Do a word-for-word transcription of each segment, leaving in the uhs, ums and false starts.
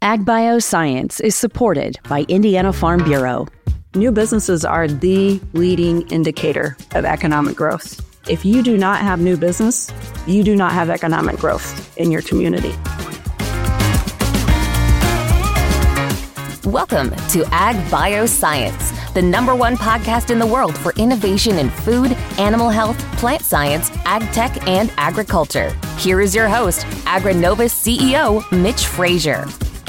AgBioscience is supported by Indiana Farm Bureau. New businesses are the leading indicator of economic growth. If you do not have new business, you do not have economic growth in your community. Welcome to AgBioscience, the number one podcast in the world for innovation in food, animal health, plant science, ag tech, and agriculture. Here is your host, AgriNovus C E O, Mitch Frazier.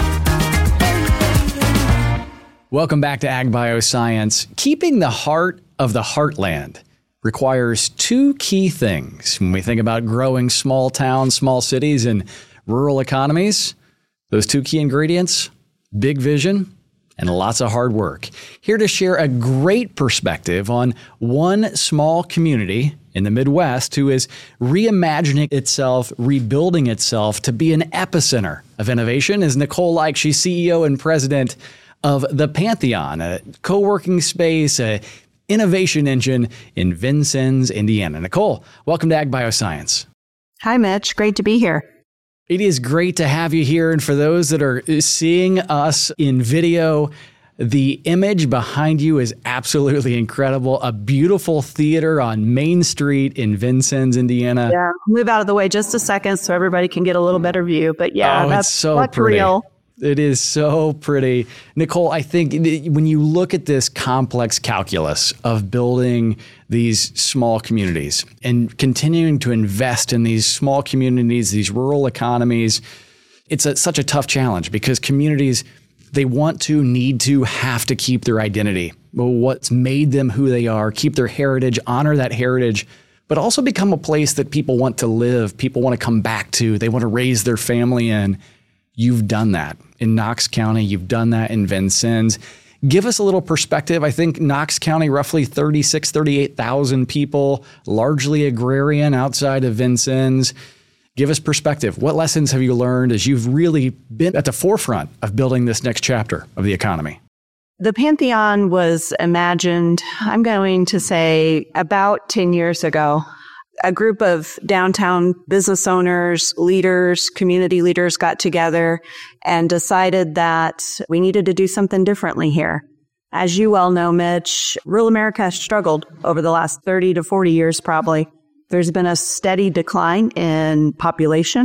Welcome back to AgBioscience. Keeping the heart of the heartland requires two key things when we think about growing small towns, small cities, and rural economies. Those two key ingredients: big vision and lots of hard work. Here to share a great perspective on one small community in the Midwest who is reimagining itself, rebuilding itself to be an epicenter of innovation is Nicole Like. She's C E O and president of The Pantheon, a co-working space, a innovation engine in Vincennes, Indiana. Nicole, welcome to AgBioscience. Hi, Mitch. Great to be here. It is great to have you here. And for those that are seeing us in video, the image behind you is absolutely incredible. A beautiful theater on Main Street in Vincennes, Indiana. Yeah, move out of the way just a second so everybody can get a little better view. But yeah, oh, that's, it's so that's pretty. real. It is so pretty. Nicole, I think when you look at this complex calculus of building these small communities and continuing to invest in these small communities, these rural economies, it's a, such a tough challenge because communities, they want to, need to, have to keep their identity, what's made them who they are, keep their heritage, honor that heritage, but also become a place that people want to live, people want to come back to, they want to raise their family in. You've done that in Knox County. You've done that in Vincennes. Give us a little perspective. I think Knox County, roughly thirty-six, thirty-eight thousand people, largely agrarian outside of Vincennes. Give us perspective. What lessons have you learned as you've really been at the forefront of building this next chapter of the economy? The Pantheon was imagined, I'm going to say, about ten years ago. A group of downtown business owners, leaders, community leaders got together and decided that we needed to do something differently here. As you well know, Mitch, rural America has struggled over the last thirty to forty years probably. There's been a steady decline in population,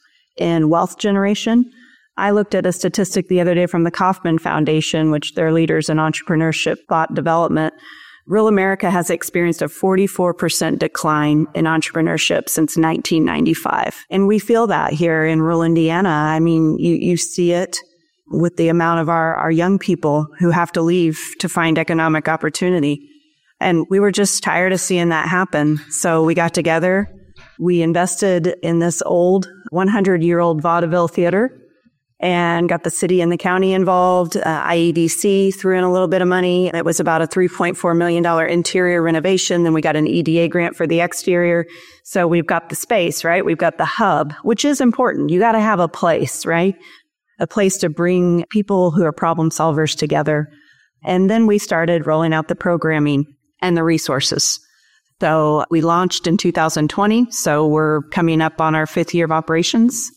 in wealth generation. I looked at a statistic the other day from the Kauffman Foundation, which they're leaders in entrepreneurship, thought development. Rural America has experienced a forty-four percent decline in entrepreneurship since nineteen ninety-five. And we feel that here in rural Indiana. I mean, you, you see it with the amount of our, our young people who have to leave to find economic opportunity. And we were just tired of seeing that happen. So we got together. We invested in this old one hundred year old vaudeville theater and got the city and the county involved. Uh, I E D C threw in a little bit of money. It was about a three point four million dollars interior renovation. Then we got an E D A grant for the exterior. So we've got the space, right? We've got the hub, which is important. You got to have a place, right? A place to bring people who are problem solvers together. And then we started rolling out the programming and the resources. So we launched in two thousand twenty. So we're coming up on our fifth year of operations.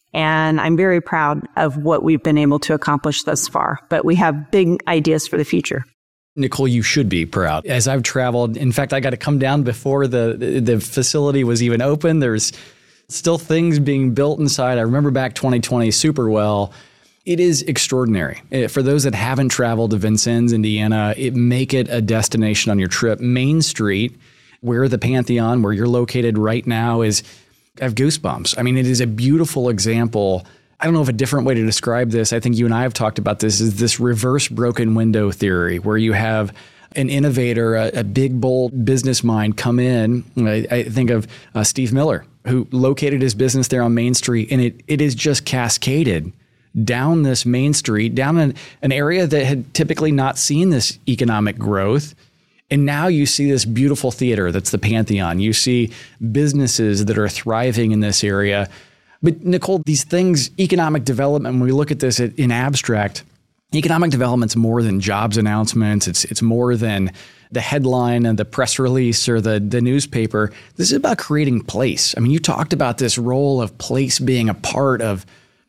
And I'm very proud of what we've been able to accomplish thus far. But we have big ideas for the future. Nicole, you should be proud. As I've traveled, in fact, I got to come down before the, the facility was even open. There's still things being built inside. I remember back twenty twenty super well. It is extraordinary. For those that haven't traveled to Vincennes, Indiana, it make it a destination on your trip. Main Street, where the Pantheon, where you're located right now, is... I have goosebumps. I mean, it is a beautiful example. I don't know if a different way to describe this, I think you and I have talked about this, is this reverse broken window theory, where you have an innovator, a, a big, bold business mind come in. I, I think of uh, Steve Miller, who located his business there on Main Street, and it it is just cascaded down this Main Street, down an, an area that had typically not seen this economic growth. And now you see this beautiful theater that's the Pantheon. You see businesses that are thriving in this area. But Nicole, these things, economic development, when we look at this in abstract, economic development's more than jobs announcements. It's it's more than the headline and the press release or the, the newspaper. This is about creating place. I mean, you talked about this role of place being a part of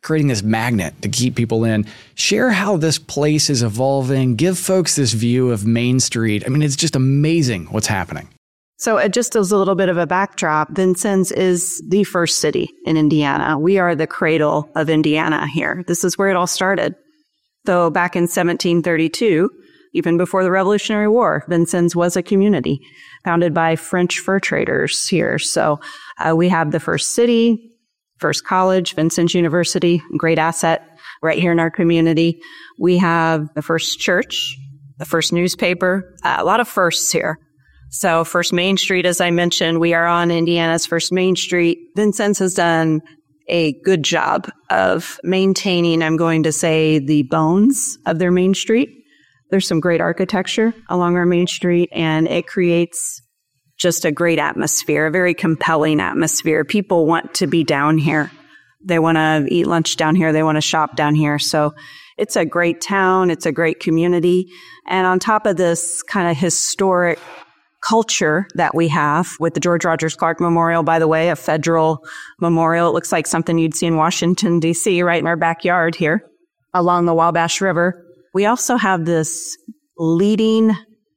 creating this magnet to keep people in. Share how this place is evolving. Give folks this view of Main Street. I mean, it's just amazing what's happening. So uh, just as a little bit of a backdrop, Vincennes is the first city in Indiana. We are the cradle of Indiana here. This is where it all started. So back in seventeen thirty-two, even before the Revolutionary War, Vincennes was a community founded by French fur traders here. So uh, we have the first city, first college, Vincennes University, great asset right here in our community. We have the first church, the first newspaper, uh, a lot of firsts here. So First Main Street, as I mentioned, we are on Indiana's First Main Street. Vincennes has done a good job of maintaining, I'm going to say, the bones of their Main Street. There's some great architecture along our Main Street, and it creates just a great atmosphere, a very compelling atmosphere. People want to be down here. They want to eat lunch down here. They want to shop down here. So it's a great town. It's a great community. And on top of this kind of historic culture that we have with the George Rogers Clark Memorial, by the way, a federal memorial. It looks like something you'd see in Washington, D C, right in our backyard here along the Wabash River. We also have this leading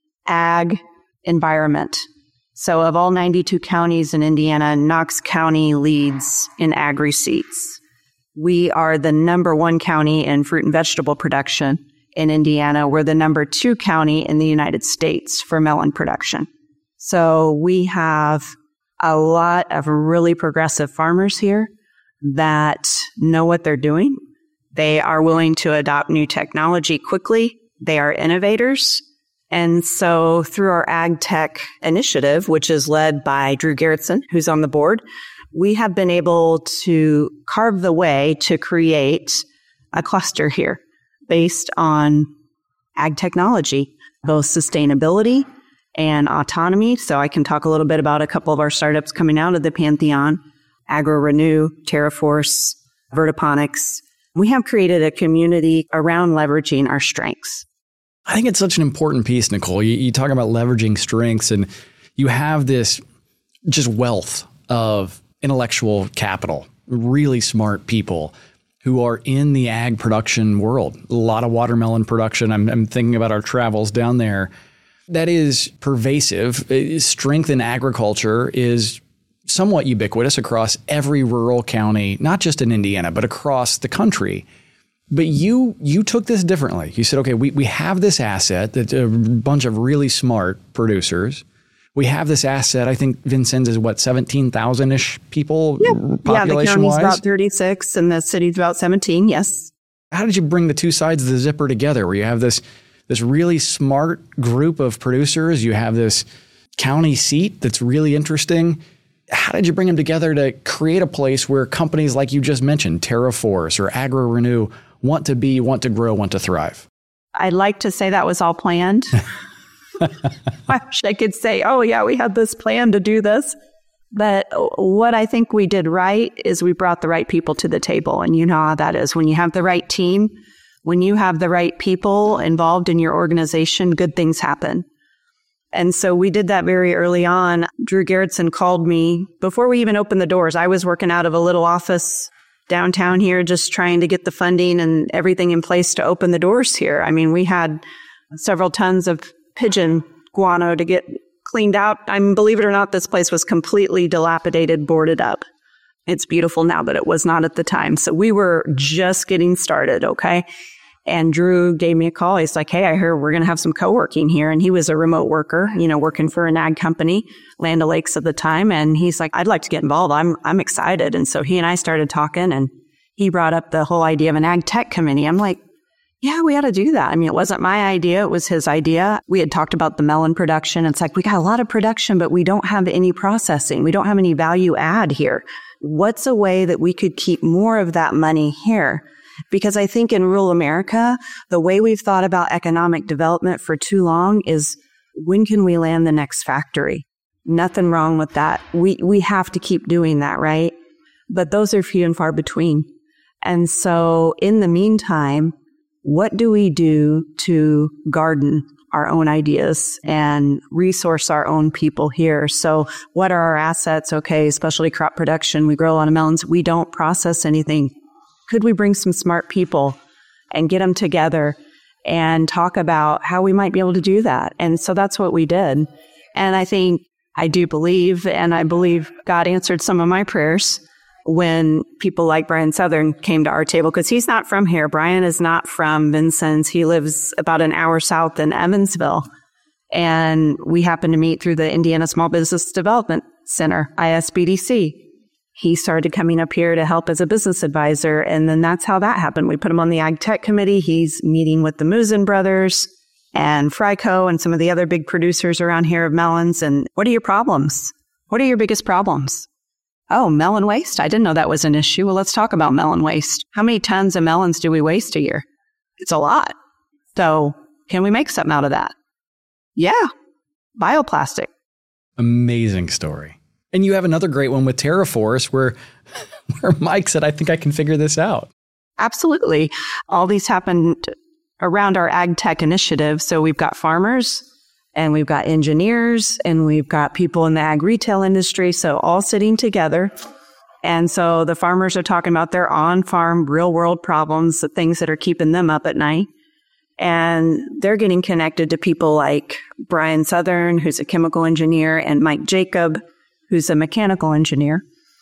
ag environment. So of all ninety-two counties in Indiana, Knox County leads in ag receipts. We are the number one county in fruit and vegetable production in Indiana. We're the number two county in the United States for melon production. So we have a lot of really progressive farmers here that know what they're doing. They are willing to adopt new technology quickly. They are innovators. And so through our Ag Tech initiative, which is led by Drew Gerritsen, who's on the board, we have been able to carve the way to create a cluster here based on ag technology, both sustainability and autonomy. So I can talk a little bit about a couple of our startups coming out of the Pantheon, AgroRenew, TerraForce, Vertiponics. We have created a community around leveraging our strengths. I think it's such an important piece, Nicole. You, you talk about leveraging strengths, and you have this just wealth of intellectual capital, really smart people who are in the ag production world. A lot of watermelon production. I'm, I'm thinking about our travels down there. That is pervasive. Strength in agriculture is somewhat ubiquitous across every rural county, not just in Indiana, but across the country. But you you took this differently. You said, okay, we, we have this asset that's a bunch of really smart producers. We have this asset. I think Vincennes is what, seventeen thousand-ish people yeah. population-wise? Yeah, the county's about thirty-six and the city's about seventeen, yes. How did you bring the two sides of the zipper together where you have this this really smart group of producers, you have this county seat that's really interesting? How did you bring them together to create a place where companies like you just mentioned, TerraForce or AgroRenew, want to be, want to grow, want to thrive? I'd like to say that was all planned. I wish I could say, oh, yeah, we had this plan to do this. But what I think we did right is we brought the right people to the table. And you know how that is. When you have the right team, when you have the right people involved in your organization, good things happen. And so we did that very early on. Drew Gerritsen called me before we even opened the doors. I was working out of a little office downtown here, just trying to get the funding and everything in place to open the doors here. I mean, we had several tons of pigeon guano to get cleaned out. I mean, believe it or not, this place was completely dilapidated, boarded up. It's beautiful now, but it was not at the time. So we were just getting started, okay? And Drew gave me a call. He's like, hey, I heard we're going to have some co-working here. And he was a remote worker, you know, working for an ag company, Land O'Lakes at the time. And he's like, I'd like to get involved. I'm I'm excited. And so he and I started talking, and he brought up the whole idea of an ag tech committee. I'm like, yeah, we ought to do that. I mean, it wasn't my idea. It was his idea. We had talked about the melon production. It's like, we got a lot of production, but we don't have any processing. We don't have any value add here. What's a way that we could keep more of that money here? Because I think in rural America, the way we've thought about economic development for too long is, when can we land the next factory? Nothing wrong with that. We we have to keep doing that, right? But those are few and far between. And so in the meantime, what do we do to garden our own ideas and resource our own people here? So what are our assets? Okay, specialty crop production. We grow a lot of melons. We don't process anything could we bring some smart people and get them together and talk about how we might be able to do that? And so that's what we did. And I think I do believe, and I believe God answered some of my prayers when people like Brian Southern came to our table, because he's not from here. Brian is not from Vincennes. He lives about an hour south in Evansville. And we happened to meet through the Indiana Small Business Development Center, I S B D C. He started coming up here to help as a business advisor, and then that's how that happened. We put him on the Ag Tech Committee. He's meeting with the Musin brothers and Fryco and some of the other big producers around here of melons. And what are your problems? What are your biggest problems? Oh, melon waste? I didn't know that was an issue. Well, let's talk about melon waste. How many tons of melons do we waste a year? It's a lot. So can we make something out of that? Yeah, bioplastic. Amazing story. And you have another great one with TerraForce where, where Mike said, I think I can figure this out. Absolutely. All these happened around our Ag Tech initiative. So we've got farmers and we've got engineers and we've got people in the ag retail industry. So all sitting together. And so the farmers are talking about their on-farm real world problems, the things that are keeping them up at night. And they're getting connected to people like Brian Southern, who's a chemical engineer, and Mike Jacob, who's a mechanical engineer.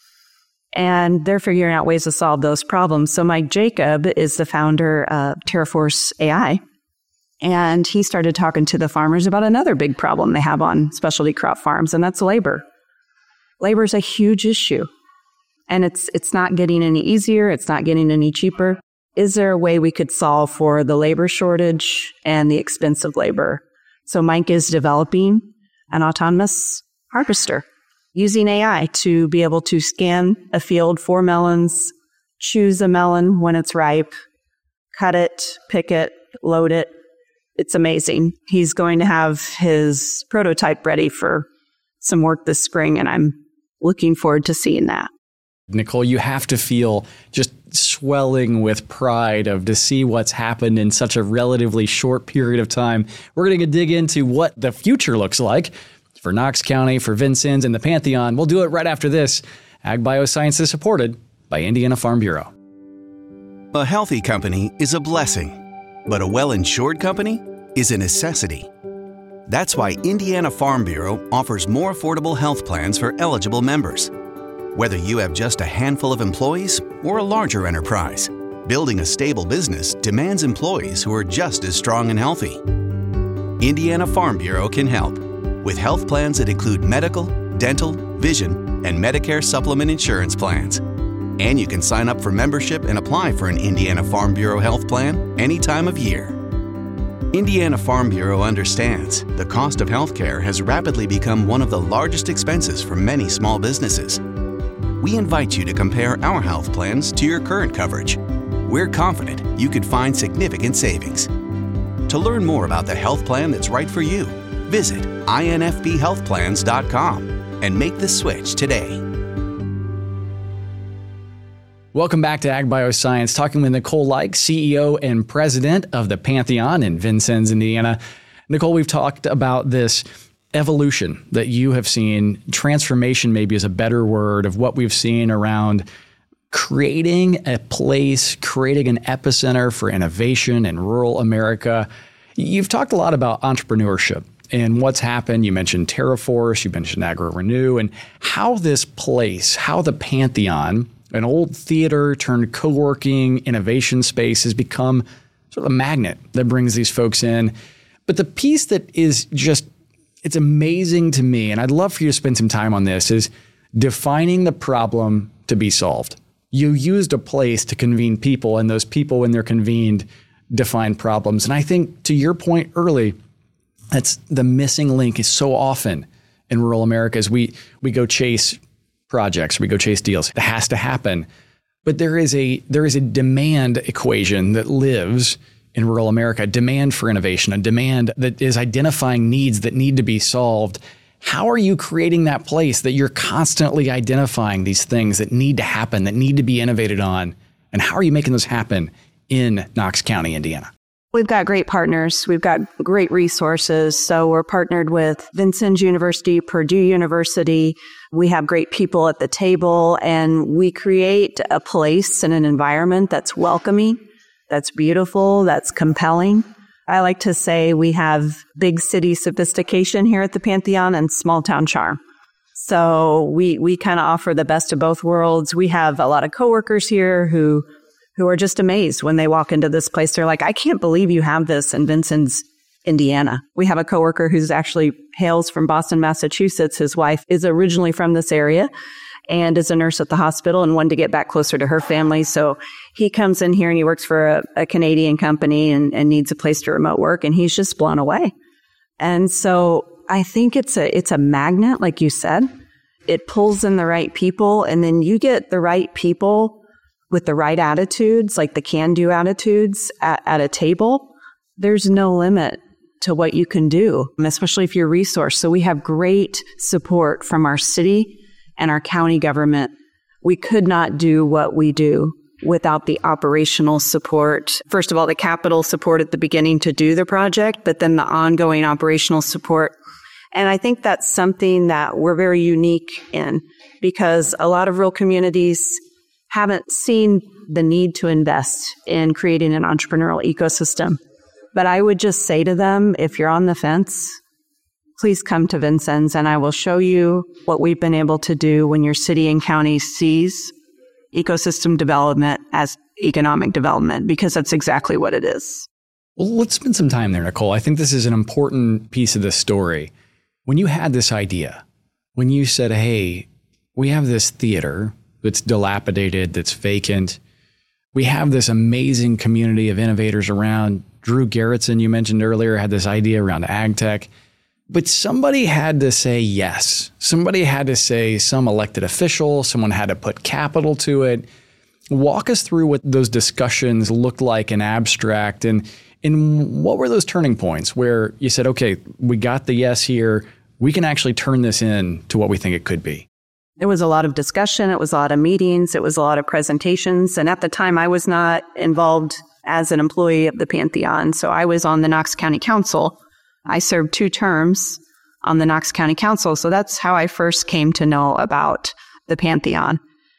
And they're figuring out ways to solve those problems. So Mike Jacob is the founder of TerraForce A I. And he started talking to the farmers about another big problem they have on specialty crop farms, and that's labor. Labor is a huge issue. And it's it's not getting any easier. It's not getting any cheaper. Is there a way we could solve for the labor shortage and the expense of labor? So Mike is developing an autonomous harvester using A I to be able to scan a field for melons, choose a melon when it's ripe, cut it, pick it, load it. It's amazing. He's going to have his prototype ready for some work this spring, and I'm looking forward to seeing that. Nicole, you have to feel just swelling with pride of to see what's happened in such a relatively short period of time. We're going to dig into what the future looks like for Knox County, for Vincennes, and the Pantheon. We'll do it right after this. Ag Bioscience is supported by Indiana Farm Bureau. A healthy company is a blessing, but a well-insured company is a necessity. That's why Indiana Farm Bureau offers more affordable health plans for eligible members. Whether you have just a handful of employees or a larger enterprise, building a stable business demands employees who are just as strong and healthy. Indiana Farm Bureau can help with health plans that include medical, dental, vision, and Medicare supplement insurance plans. And you can sign up for membership and apply for an Indiana Farm Bureau health plan any time of year. Indiana Farm Bureau understands the cost of healthcare has rapidly become one of the largest expenses for many small businesses. We invite you to compare our health plans to your current coverage. We're confident you could find significant savings. To learn more about the health plan that's right for you, visit I N F B health plans dot com and make the switch today. Welcome back to Ag Bioscience, talking with Nicole Like, C E O and president of the Pantheon in Vincennes, Indiana. Nicole, we've talked about this evolution that you have seen, transformation maybe is a better word, of what we've seen around creating a place, creating an epicenter for innovation in rural America. You've talked a lot about entrepreneurship and what's happened. You mentioned TerraForce, you mentioned AgriRenew, and how this place, how the Pantheon, an old theater turned co-working innovation space, has become sort of a magnet that brings these folks in. But the piece that is just, it's amazing to me, and I'd love for you to spend some time on this, is defining the problem to be solved. You used a place to convene people, and those people, when they're convened, define problems. And I think, to your point early, that's the missing link is so often in rural America as we, we go chase projects, we go chase deals. It has to happen. But there is a there is a demand equation that lives in rural America, demand for innovation, a demand that is identifying needs that need to be solved. How are you creating that place that you're constantly identifying these things that need to happen, that need to be innovated on? And how are you making those happen in Knox County, Indiana? We've got great partners. We've got great resources. So we're partnered with Vincennes University, Purdue University. We have great people at the table, and we create a place and an environment that's welcoming, that's beautiful, that's compelling. I like to say we have big city sophistication here at the Pantheon and small town charm. So we, we kind of offer the best of both worlds. We have a lot of coworkers here who who are just amazed when they walk into this place. They're like, I can't believe you have this in Vincennes, Indiana. We have a coworker who's actually hails from Boston, Massachusetts. His wife is originally from this area and is a nurse at the hospital and wanted to get back closer to her family. So he comes in here and he works for a, a Canadian company and, and needs a place to remote work, and he's just blown away. And so I think it's a it's a magnet, like you said. It pulls in the right people, and then you get the right people with the right attitudes, like the can-do attitudes at, at a table. There's no limit to what you can do, especially if you're resourced. So we have great support from our city and our county government. We could not do what we do without the operational support. First of all, the capital support at the beginning to do the project, but then the ongoing operational support. And I think that's something that we're very unique in, because a lot of rural communities haven't seen the need to invest in creating an entrepreneurial ecosystem. But I would just say to them, if you're on the fence, please come to Vincennes, and I will show you what we've been able to do when your city and county sees ecosystem development as economic development, because that's exactly what it is. Well, let's spend some time there, Nicole. I think this is an important piece of this story. When you had this idea, when you said, hey, we have this theater that's dilapidated, that's vacant. We have this amazing community of innovators around. Drew Gerritsen, you mentioned earlier, had this idea around ag tech. But somebody had to say yes. Somebody had to say, some elected official, someone had to put capital to it. Walk us through what those discussions looked like in abstract, and, and what were those turning points where you said, okay, we got the yes here. We can actually turn this into what we think it could be. It was a lot of discussion. It was a lot of meetings. It was a lot of presentations. And at the time, I was not involved as an employee of the Pantheon. So I was on the Knox County Council. I served two terms on the Knox County Council. So that's how I first came to know about the Pantheon.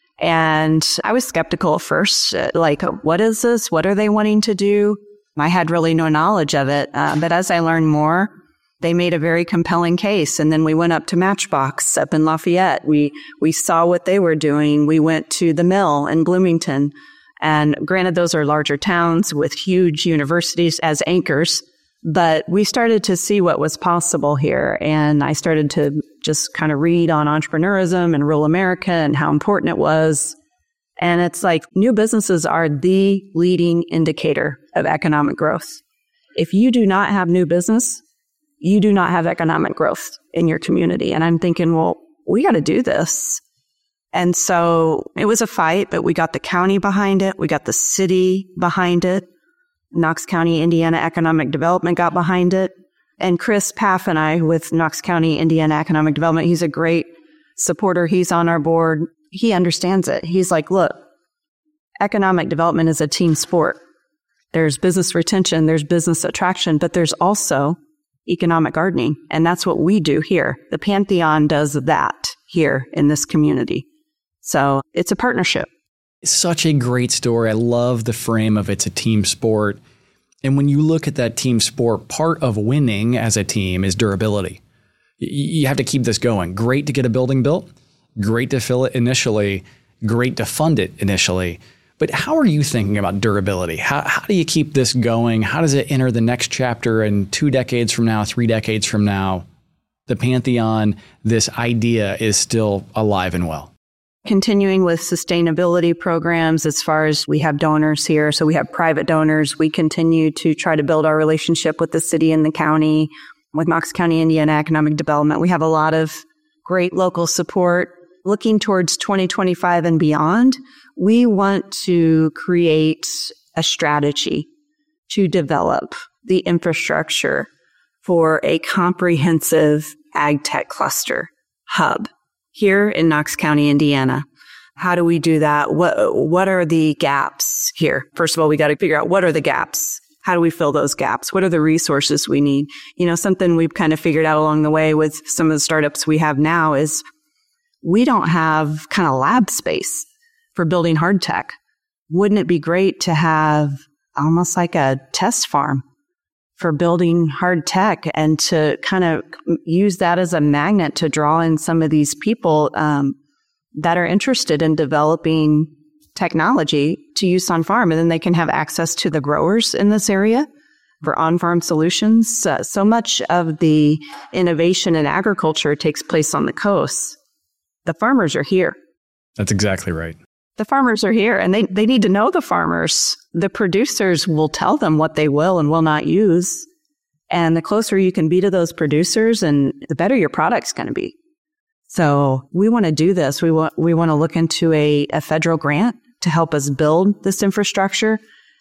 And I was skeptical at first, like, what is this? What are they wanting to do? I had really no knowledge of it. Uh, but as I learned more, they made a very compelling case. And then we went up to Matchbox up in Lafayette. We we saw what they were doing. We went to the Mill in Bloomington. And granted, those are larger towns with huge universities as anchors. But we started to see what was possible here. And I started to just kind of read on entrepreneurism and rural America and how important it was. And it's like new businesses are the leading indicator of economic growth. If you do not have new business, you do not have economic growth in your community. And I'm thinking, well, we got to do this. And so it was a fight, but we got the county behind it. We got the city behind it. Knox County, Indiana Economic Development got behind it. And Chris Paff and I with Knox County, Indiana Economic Development, he's a great supporter. He's on our board. He understands it. He's like, look, economic development is a team sport. There's business retention, there's business attraction, but there's also economic gardening. And that's what we do here. The Pantheon does that here in this community. So it's a partnership. Such a great story. I love the frame of it's a team sport. And when you look at that team sport, part of winning as a team is durability. You have to keep this going. Great to get a building built. Great to fill it initially. Great to fund it initially. But how are you thinking about durability? How, how do you keep this going? How does it enter the next chapter in two decades from now, three decades from now? The Pantheon, this idea is still alive and well. Continuing with sustainability programs as far as we have donors here. So we have private donors. We continue to try to build our relationship with the city and the county, with Knox County, Indiana Economic Development. We have a lot of great local support. Looking towards twenty twenty-five and beyond, we want to create a strategy to develop the infrastructure for a comprehensive ag tech cluster hub here in Knox County, Indiana. How do we do that? What what are the gaps here? First of all, we got to figure out what are the gaps How do we fill those gaps? What are the resources we need? You know, something we've kind of figured out along the way with some of the startups we have now is we don't have kind of lab space for building hard tech. Wouldn't it be great to have almost like a test farm for building hard tech and to kind of use that as a magnet to draw in some of these people um, that are interested in developing technology to use on farm, and then they can have access to the growers in this area for on-farm solutions. Uh, so much of the innovation in agriculture takes place on the coast. The farmers are here. That's exactly right. The farmers are here, and they, they need to know the farmers. The producers will tell them what they will and will not use. And the closer you can be to those producers, and the better your product's going to be. So we want to do this. We want we want to look into a, a federal grant to help us build this infrastructure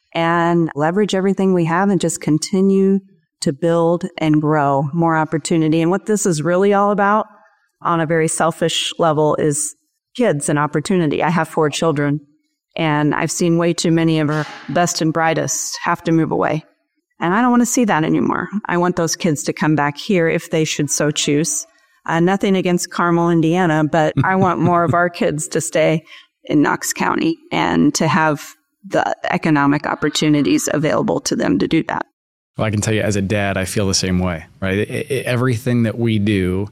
and leverage everything we have and just continue to build and grow more opportunity. And what this is really all about on a very selfish level is kids and opportunity. I have four children, and I've seen way too many of our best and brightest have to move away. And I don't want to see that anymore. I want those kids to come back here if they should so choose. Uh, nothing against Carmel, Indiana, but I want more of our kids to stay in Knox County and to have the economic opportunities available to them to do that. Well, I can tell you as a dad, I feel the same way, right? It, it, everything that we do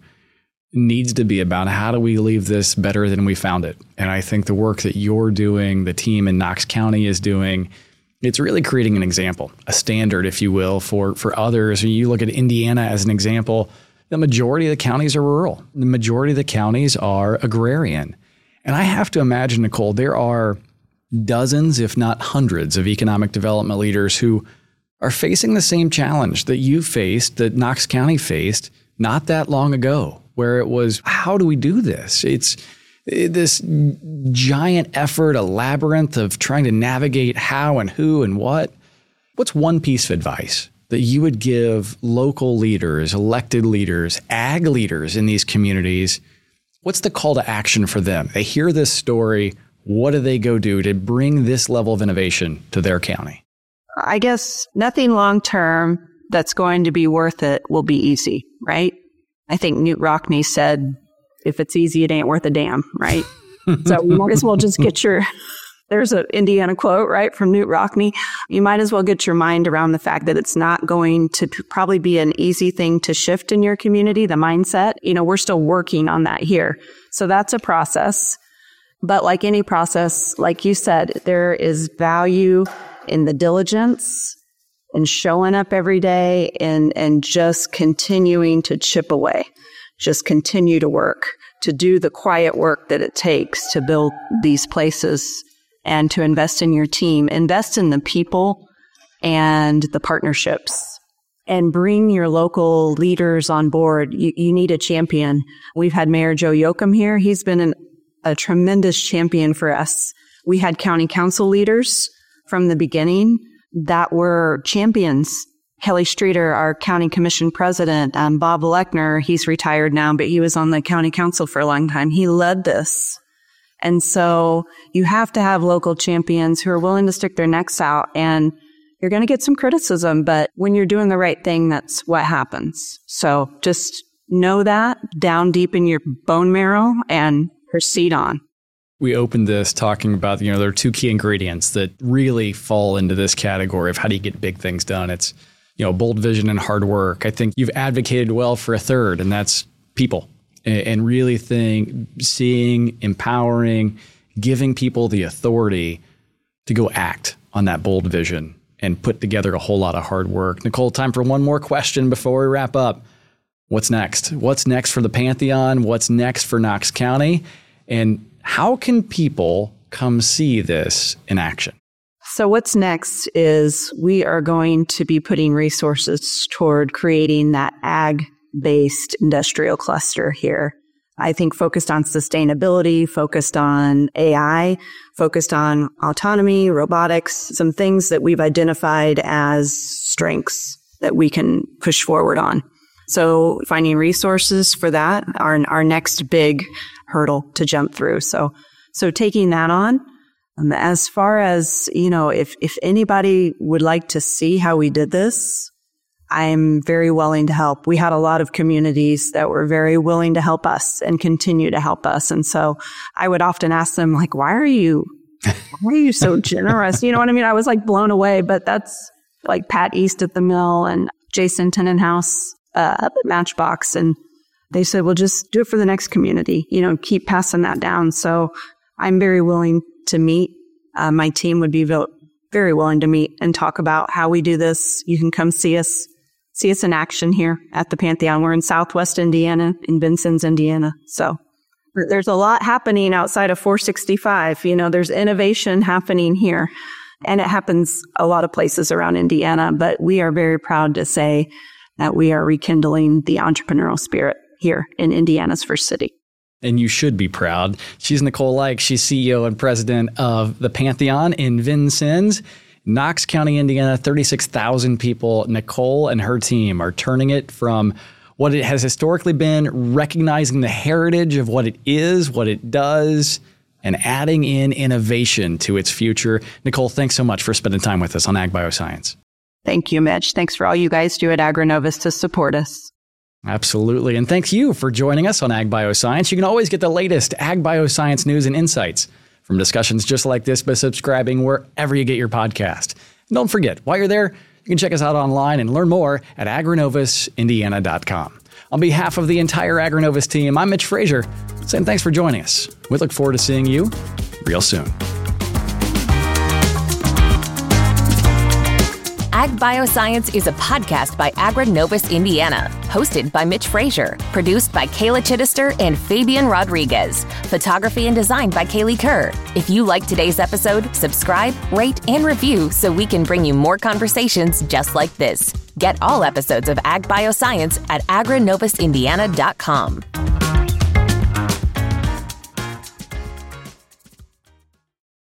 needs to be about how do we leave this better than we found it. And I think the work that you're doing, the team in Knox County is doing, it's really creating an example, a standard, if you will, for, for others. When you look at Indiana as an example, the majority of the counties are rural. The majority of the counties are agrarian. And I have to imagine, Nicole, there are dozens, if not hundreds, of economic development leaders who are facing the same challenge that you faced, that Knox County faced not that long ago, where it was, how do we do this? It's this giant effort, a labyrinth of trying to navigate how and who and what. What's one piece of advice that you would give local leaders, elected leaders, ag leaders in these communities? What's the call to action for them? They hear this story. What do they go do to bring this level of innovation to their county? I guess nothing long-term that's going to be worth it will be easy, right? I think Newt Rockne said, if it's easy, it ain't worth a damn, right? So you might as well just get your, there's an Indiana quote, right, from Newt Rockne. You might as well get your mind around the fact that it's not going to probably be an easy thing to shift in your community, the mindset. You know, we're still working on that here. So that's a process. But like any process, like you said, there is value in the diligence and showing up every day and, and just continuing to chip away, just continue to work, to do the quiet work that it takes to build these places and to invest in your team, invest in the people and the partnerships, and bring your local leaders on board. You, you need a champion. We've had Mayor Joe Yoakum here. He's been an, a tremendous champion for us. We had county council leaders from the beginning that were champions. Kelly Streeter, our county commission president, um, Bob Lechner, he's retired now, but he was on the county council for a long time. He led this. And so you have to have local champions who are willing to stick their necks out, and you're going to get some criticism, but when you're doing the right thing, that's what happens. So just know that down deep in your bone marrow and proceed on. We opened this talking about, you know, there are two key ingredients that really fall into this category of how do you get big things done. It's, you know, bold vision and hard work. I think you've advocated well for a third, and that's people. And really think, seeing, empowering, giving people the authority to go act on that bold vision and put together a whole lot of hard work. Nicole, time for one more question before we wrap up. What's next? What's next for the Pantheon? What's next for Knox County? And how can people come see this in action? So what's next is we are going to be putting resources toward creating that ag-based industrial cluster here. I think focused on sustainability, focused on A I, focused on autonomy, robotics, some things that we've identified as strengths that we can push forward on. So finding resources for that are our next big hurdle to jump through. So, so taking that on, Um, as far as, you know, if, if anybody would like to see how we did this, I'm very willing to help. We had a lot of communities that were very willing to help us and continue to help us. And so I would often ask them, like, why are you, why are you so generous? You know what I mean? I was like blown away, but that's like Pat East at the Mill and Jason Tenenhouse uh, up at Matchbox. And they said, well, just do it for the next community, you know, keep passing that down. So I'm very willing to meet. Uh, my team would be vo- very willing to meet and talk about how we do this. You can come see us. See us in action here at the Pantheon. We're in Southwest Indiana, in Vincennes, Indiana. So there's a lot happening outside of four sixty-five. You know, there's innovation happening here, and it happens a lot of places around Indiana. But we are very proud to say that we are rekindling the entrepreneurial spirit here in Indiana's first city. And you should be proud. She's Nicole Like. She's C E O and president of the Pantheon in Vincennes. Knox County, Indiana, thirty-six thousand people. Nicole and her team are turning it from what it has historically been, recognizing the heritage of what it is, what it does, and adding in innovation to its future. Nicole, thanks so much for spending time with us on Ag Bioscience. Thank you, Mitch. Thanks for all you guys do at AgriNovus to support us. Absolutely. And thanks you for joining us on Ag Bioscience. You can always get the latest Ag Bioscience news and insights from discussions just like this by subscribing wherever you get your podcast. And don't forget, while you're there, you can check us out online and learn more at agri novus indiana dot com. On behalf of the entire AgriNovus team, I'm Mitch Frazier, saying thanks for joining us. We look forward to seeing you real soon. Ag Bioscience is a podcast by AgriNovus Indiana, hosted by Mitch Frazier, produced by Kayla Chittister and Fabian Rodriguez, photography and design by Kaylee Kerr. If you like today's episode, subscribe, rate, and review so we can bring you more conversations just like this. Get all episodes of Ag Bioscience at agri novus indiana dot com.